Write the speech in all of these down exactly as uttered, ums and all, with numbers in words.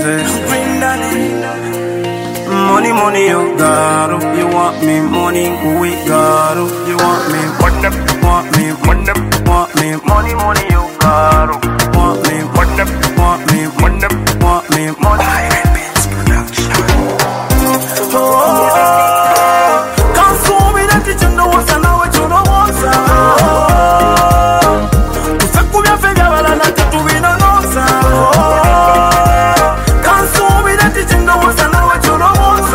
Green Daddy. Money, money, you got it. You want me, money, we got it. You want me, what up, want me, what up, want me, money, money, you got it. Want me, what up, want me, what up, want me, money. Pirate Beats Production. Oh, can't show me that you know what's and now what you know what's. Tu fais combien fait bien voilà na tu tu vino no sa. Can't show me that you know what's and now what you know what's.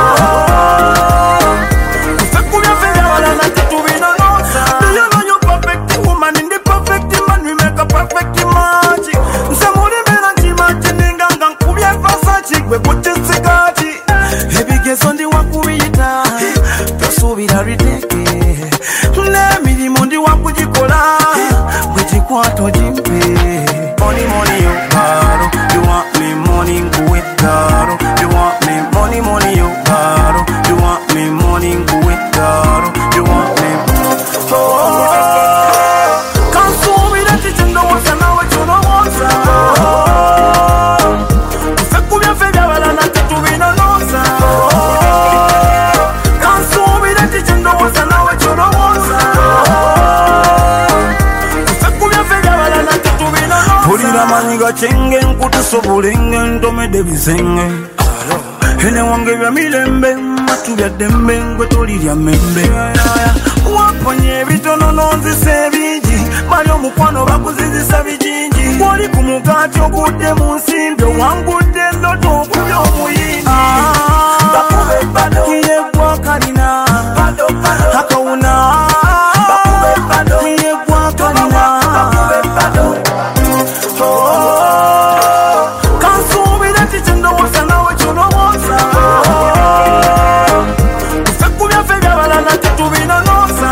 Tu fais combien fait bien voilà na tu tu vino no sa. Do you know you perfect woman in the perfect man we make a perfect magic. Nsamuri mena chimachi ninganga kubya fasachi gwe kuchitsigati. Baby guess on the wakuita. Tosubira riteke. Nemiri mundi wakujikola. Kwachikwato jimpe. Money, money, you got it. You want me, money, go it, got it. You want me, money, money, you got it. You want me, money, go it, got it. You want me. Oh, can't show me that you know what's and now what you know what's. Tu fais combien fait bien voilà na tu vino no sa. Can't show me that you know what's and now what you know what's. Tu fais combien fait bien voilà na tu vino no sa. Pulira manyiga chenge nkutusobulenge ntome debisenge. Ene wange bya milembe matu bya dembe ngwe tolirya membe. Waponye bitono nonzise bingi mali omukwano bakuzizisa bijingi. Wali ku mugati ogudde mu nsimbi wangudde ndoto okubya omuyindi. Bakube bado kiye gwa kalina bado bado akawuna. Bakube bado kiye gwa kalina bakube bado. Oh, can't show me that you know what's and now what you know what's. Tu fais combien fait bien voilà na tu tu vino no sa.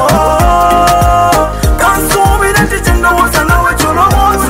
Can't show me that you know what's and now what you know what's.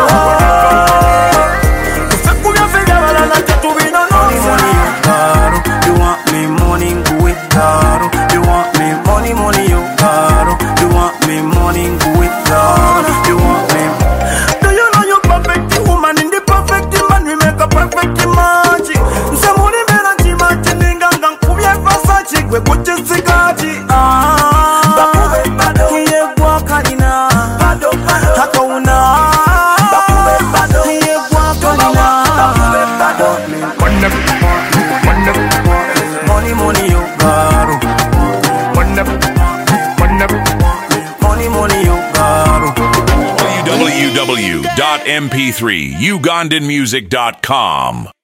Tu fais combien fait bien voilà na tu tu vino no sa. You want me money, go it, got it. You want me money, money, you got it. You want me money, go it, got it. You want me. Do you know you perfect woman in the perfect man we make a perfect magic. Nsamuri mena chimachi ninganga nkubya fasachi gwe kuchitsigati. Bakube bado kiye gwa kalina bado bado akawuna. Bakube bado kiye gwa kalina bakube bado. Money, money, you got it. Money, money, you got it. w w w dot m p three ugandan music dot com